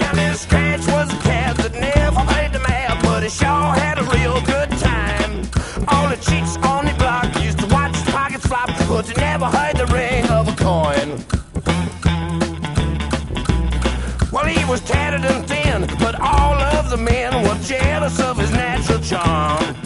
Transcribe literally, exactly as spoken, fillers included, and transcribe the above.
Johnny Scratch was a cat that never paid the math, but he sure had a real good time. All the chicks on the block used to watch his pockets flop, but they never heard the ring of a coin. Well, he was tattered and thin, but all of the men were jealous of his natural charm.